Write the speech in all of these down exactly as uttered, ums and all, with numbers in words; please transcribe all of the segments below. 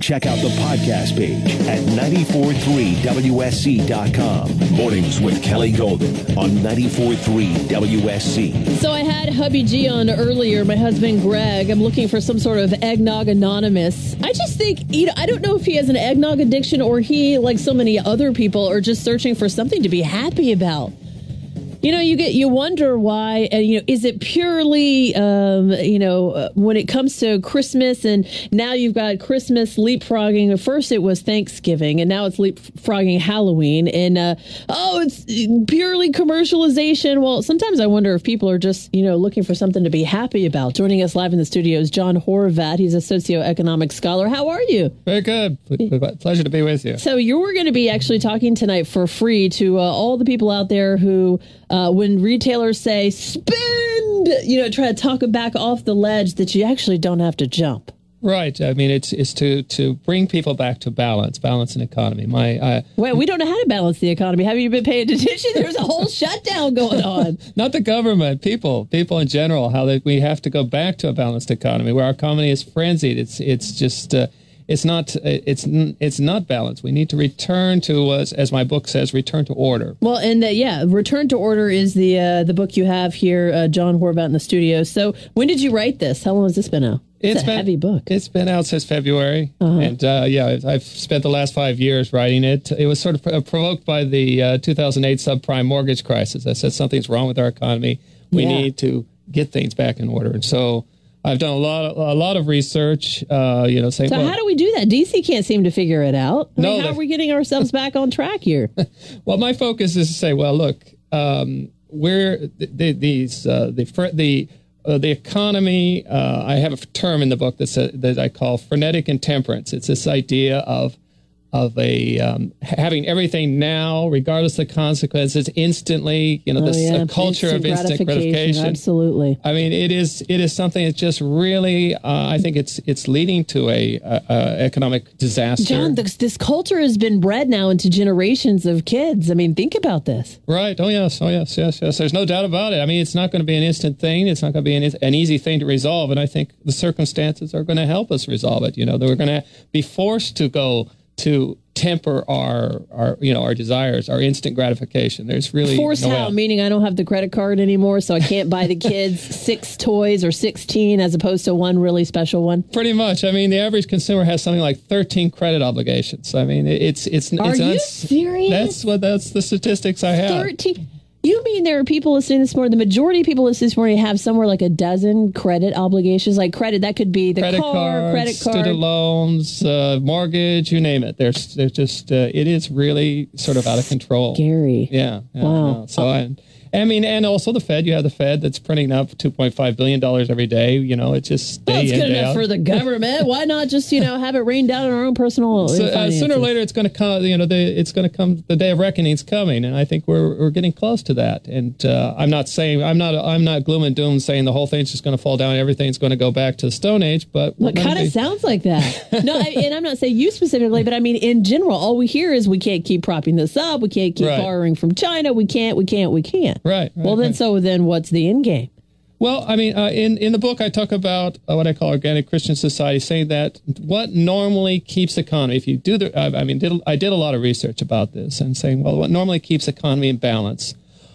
Check out the podcast page at nine four three W S C dot com. Mornings with Kelly Golden on nine four three W S C. So I had hubby G on earlier, my husband Greg. I'm looking for some sort of eggnog anonymous. I just think, you know, I don't know if he has an eggnog addiction or he, like so many other people, are just searching for something to be happy about. You know, you get you wonder why, and, you know, is it purely, um, you know, uh, when it comes to Christmas, and now you've got Christmas leapfrogging. At first it was Thanksgiving, and now it's leapfrogging Halloween. And, uh, oh, it's purely commercialization. Well, sometimes I wonder if people are just, you know, looking for something to be happy about. Joining us live in the studio is John Horvat. He's a socioeconomic scholar. How are you? Very good. Pleasure to be with you. So you're going to be actually talking tonight for free to uh, all the people out there who... Uh, when retailers say spend, you know, try to talk it back off the ledge, that you actually don't have to jump. Right. I mean, it's it's to, to bring people back to balance, balance in economy. My uh, Well, we don't know how to balance the economy. Have you been paying attention? There's a whole shutdown going on. Not the government, people, people in general, how they, we have to go back to a balanced economy where our economy is frenzied. It's it's just... Uh, It's not. It's it's not balanced. We need to return to, as, as my book says, return to order. Well, and uh, yeah, Return to Order is the uh, the book you have here, uh, John Horvat, in the studio. So, when did you write this? How long has this been out? It's, it's a been, heavy book. It's been out since February, uh-huh. and uh, yeah, I've spent the last five years writing it. It was sort of provoked by the uh, two thousand eight subprime mortgage crisis. I said something's wrong with our economy. We yeah. need to get things back in order, and so. I've done a lot, of, a lot of research. Uh, you know, saying. So well, how do we do that? D C can't seem to figure it out. I no, mean, how are we getting ourselves back on track here? Well, my focus is to say, well, look, um, we're the, the, these uh, the the uh, the economy. Uh, I have a term in the book that's a, that I call frenetic intemperance. It's this idea of. of a um, having everything now, regardless of the consequences, instantly. You know, oh, this yeah. uh, culture instant of instant gratification. gratification. Absolutely. I mean, it is it is something that's just really. Uh, I think it's it's leading to a, a, a economic disaster. John, this, this culture has been bred now into generations of kids. I mean, think about this. Right. Oh yes. Oh yes. Yes. Yes. There's no doubt about it. I mean, it's not going to be an instant thing. It's not going to be an, an easy thing to resolve. And I think the circumstances are going to help us resolve it. You know, that we're going to be forced to go. to temper our, our, you know, our desires, our instant gratification. There's really forced no how? Meaning I don't have the credit card anymore, so I can't buy the kids six toys or sixteen as opposed to one really special one? Pretty much. I mean, the average consumer has something like thirteen credit obligations. I mean, it's... it's Are it's you uns- serious? That's what, that's the statistics I have. thirteen You mean there are people listening this morning, the majority of people listening this morning have somewhere like a dozen credit obligations, like credit, that could be the credit car, cards, credit card. student loans, uh, mortgage, you name it. There's, there's just, uh, it is really sort of out of control. Scary. Yeah. yeah wow. No. So I, I mean, and also the Fed, you have the Fed that's printing up two point five billion dollars every day. You know, it's just day well, it's in, good day enough out. for the government. Why not just, you know, have it rain down on our own personal so, uh, finances? Sooner or later, it's going to come, you know, the, it's going to come, the day of reckoning is coming. And I think we're, we're getting close to that. And uh, I'm not saying, I'm not, I'm not gloom and doom saying the whole thing's just going to fall down. Everything's going to go back to the Stone Age. But well, it kind of be... sounds like that. No, I, and I'm not saying you specifically, but I mean, in general, all we hear is we can't keep propping this up. We can't keep right. borrowing from China. We can't, we can't, we can't. Right. right well, then, right. so then what's the end game? Well, I mean, uh, in, in the book, I talk about uh, what I call organic Christian society, saying that what normally keeps economy, if you do the, I, I mean, did, I did a lot of research about this and saying, well, what normally keeps economy in balance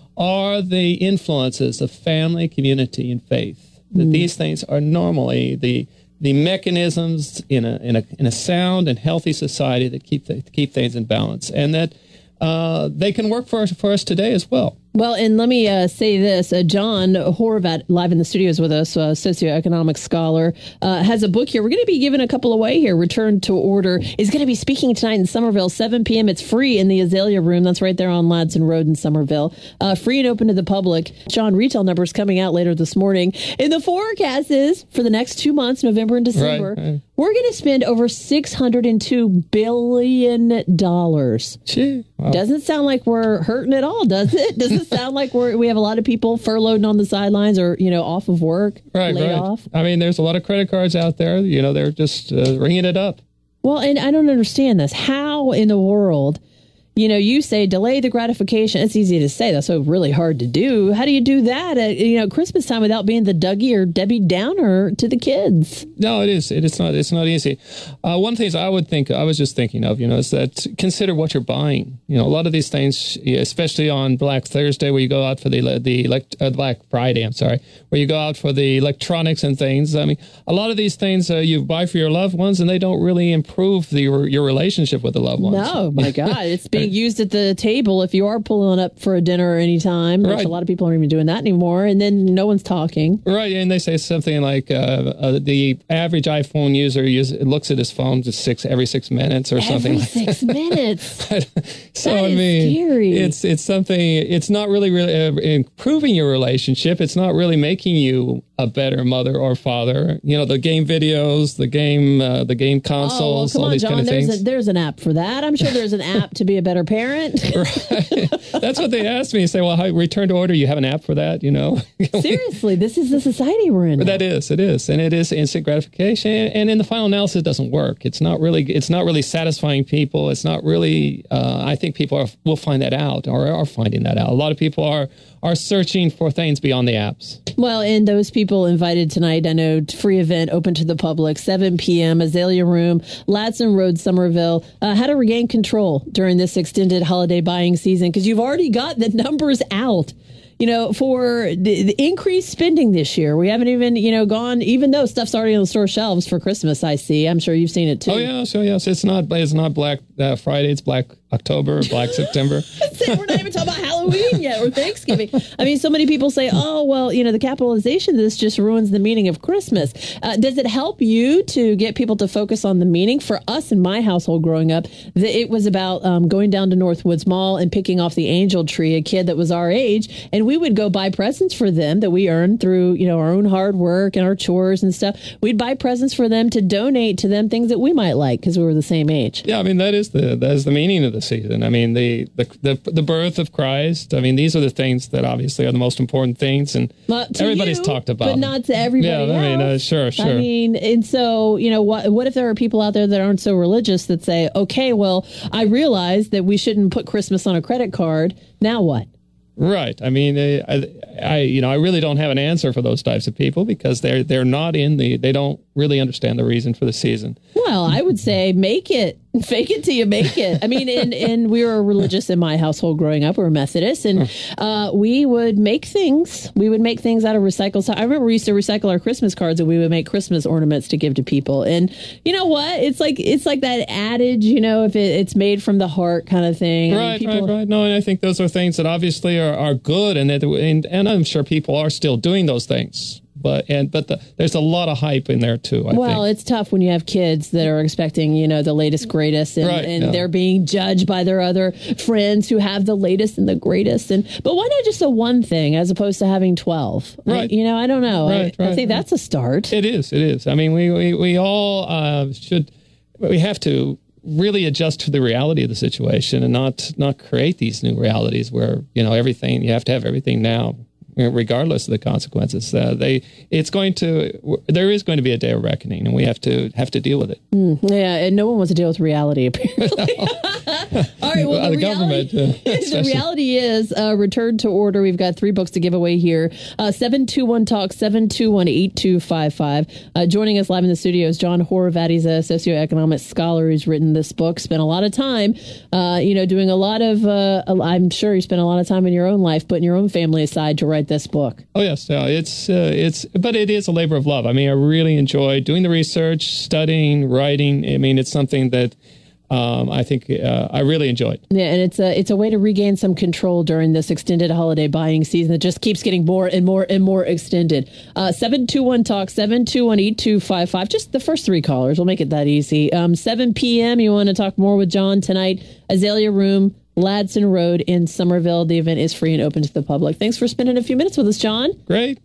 are the influences of family, community, and faith. That mm. these things are normally the the mechanisms in a in a in a sound and healthy society that keep th- keep things in balance, and that uh, they can work for us, for us today as well. Well, and let me uh, say this. Uh, John Horvat, live in the studios with us, a socioeconomic scholar, uh, has a book here. We're going to be giving a couple away here. Return to Order is going to be speaking tonight in Somerville, seven p.m. It's free in the Azalea Room. That's right there on Ladson Road in Somerville. Uh, free and open to the public. John, retail numbers coming out later this morning. And the forecast is for the next two months, November and December, right, right. we're going to spend over six hundred two billion dollars. Gee, wow. Doesn't sound like we're hurting at all, does it? Does it sound like we're, we have a lot of people furloughed on the sidelines or, you know, off of work, right, laid right. off? I mean, there's a lot of credit cards out there. You know, they're just uh, ringing it up. Well, and I don't understand this. How in the world you know, you say delay the gratification. It's easy to say. That's so really hard to do. How do you do that at, you know, Christmas time without being the Dougie or Debbie Downer to the kids? No, it is. It is not. It's not easy. Uh, one of the things I would think, I was just thinking of, you know, is that consider what you're buying. You know, a lot of these things, especially on Black Thursday, where you go out for the the elect, uh, Black Friday, I'm sorry, where you go out for the electronics and things. I mean, a lot of these things uh, you buy for your loved ones, and they don't really improve the, your, your relationship with the loved ones. No, my God, it's being used at the table if you are pulling up for a dinner any time. Right. A lot of people aren't even doing that anymore, and then no one's talking. Right, and they say something like uh, uh, the average iPhone user use, looks at his phone just six every six minutes or every something like six that. minutes. So that I is mean, scary. it's it's something. It's not really really uh, improving your relationship. It's not really making you a better mother or father. You know, the game videos, the game, uh, the game consoles, oh, well, come all on, these John, kind of there's things. A, there's an app for that. I'm sure there's an app to be a better parent. Right. That's what they asked me. Say, well, how, return to order. You have an app for that, you know? Seriously, this is the society we're in. But that is, it is, and it is instant gratification. And in the final analysis, it doesn't work. It's not really, it's not really satisfying people. It's not really. Uh, I think people are, will find that out, or are finding that out. A lot of people are are searching for things beyond the apps. Well, and those people invited tonight, I know, free event open to the public, seven p.m., Azalea Room, Ladson Road, Somerville. Uh, how to regain control during this extended holiday buying season, because you've already got the numbers out. You know, for the, the increased spending this year, we haven't even, you know, gone, even though stuff's already on the store shelves for Christmas, I see. I'm sure you've seen it too. Oh, yeah. So, yes, it's not, it's not Black uh, Friday. It's Black October, Black September. We're not even talking about Halloween yet or Thanksgiving. I mean, so many people say, oh, well, you know, the capitalization of this just ruins the meaning of Christmas. Uh, does it help you to get people to focus on the meaning? For us in my household growing up, the, it was about um, going down to Northwoods Mall and picking off the angel tree, a kid that was our age, and we would go buy presents for them that we earned through, you know, our own hard work and our chores and stuff. We'd buy presents for them to donate to them things that we might like because we were the same age. Yeah, I mean, that is the that is the meaning of the season. I mean, the, the the the birth of Christ. I mean, these are the things that obviously are the most important things, and well, everybody's you, talked about but them. not to everybody yeah, else. I mean, uh, sure, sure. I mean, and so, you know, what what if there are people out there that aren't so religious that say, okay, well, I realize that we shouldn't put Christmas on a credit card. Now what? Right. I mean, I, I, you know, I really don't have an answer for those types of people because they're they're not in the, they don't really understand the reason for the season. Well, I would say make it, fake it till you make it. I mean, and, and we were religious in my household growing up. We were Methodist, and uh, we would make things. We would make things out of recycled. I remember we used to recycle our Christmas cards, and we would make Christmas ornaments to give to people. And you know what? It's like it's like that adage, you know, if it, it's made from the heart kind of thing. Right, I mean, people, right, right. No, and I think those are things that obviously are, are good, and, that, and and I'm sure people are still doing those things. But and but the, there's a lot of hype in there too. I well, think. It's tough when you have kids that are expecting, you know, the latest, greatest, and, right, and yeah. they're being judged by their other friends who have the latest and the greatest. And but why not just a one thing as opposed to having twelve? Right. I, you know, I don't know. Right, I, right, I think right. that's a start. It is. It is. I mean, we we we all uh, should. We have to really adjust to the reality of the situation and not not create these new realities where you know everything you have to have everything now. Regardless of the consequences, uh, they it's going to there is going to be a day of reckoning, and we have to have to deal with it. Mm, yeah, and no one wants to deal with reality, apparently. All right, well, the, the reality, government, uh, the reality is uh, return to order. We've got three books to give away here. Uh, seven two one talk, seven two one, eight two five five. Uh, joining us live in the studio is John Horvat. He's a socioeconomic scholar who's written this book, spent a lot of time, uh, you know, doing a lot of, uh, I'm sure you spent a lot of time in your own life, putting your own family aside to write this book. Oh yes, uh, it's uh, it's, but it is a labor of love. I mean, I really enjoy doing the research, studying, writing. I mean, it's something that um, I think uh, I really enjoyed. Yeah, and it's a it's a way to regain some control during this extended holiday buying season that just keeps getting more and more and more extended. Uh, seven two one talk, seven two one, eight two five five. Just the first three callers. We'll make it that easy. Um, seven p.m. You want to talk more with John tonight? Azalea Room, Ladson Road in Somerville. The event is free and open to the public. Thanks for spending a few minutes with us, John. Great.